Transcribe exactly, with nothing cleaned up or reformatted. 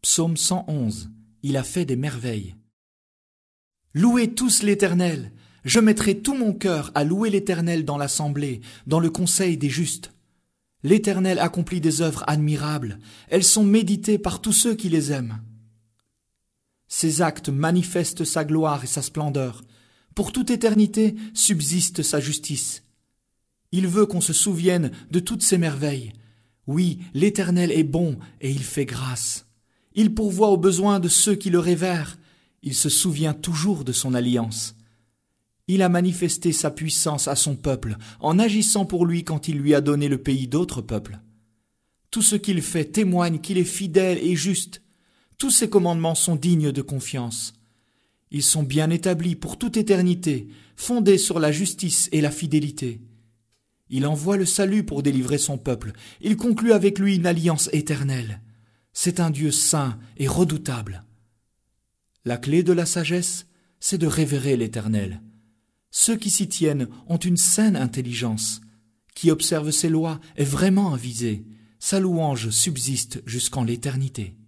Psaume cent onze. Il a fait des merveilles. Louez tous l'Éternel. Je mettrai tout mon cœur à louer l'Éternel dans l'assemblée, dans le conseil des justes. L'Éternel accomplit des œuvres admirables. Elles sont méditées par tous ceux qui les aiment. Ses actes manifestent sa gloire et sa splendeur. Pour toute éternité subsiste sa justice. Il veut qu'on se souvienne de toutes ses merveilles. Oui, l'Éternel est bon et il fait grâce. Il pourvoit aux besoins de ceux qui le révèrent. Il se souvient toujours de son alliance. Il a manifesté sa puissance à son peuple en agissant pour lui quand il lui a donné le pays d'autres peuples. Tout ce qu'il fait témoigne qu'il est fidèle et juste. Tous ses commandements sont dignes de confiance. Ils sont bien établis pour toute éternité, fondés sur la justice et la fidélité. Il envoie le salut pour délivrer son peuple. Il conclut avec lui une alliance éternelle. C'est un Dieu saint et redoutable. La clé de la sagesse, c'est de révérer l'Éternel. Ceux qui s'y tiennent ont une saine intelligence. Qui observe ses lois est vraiment avisé. Sa louange subsiste jusqu'en l'éternité.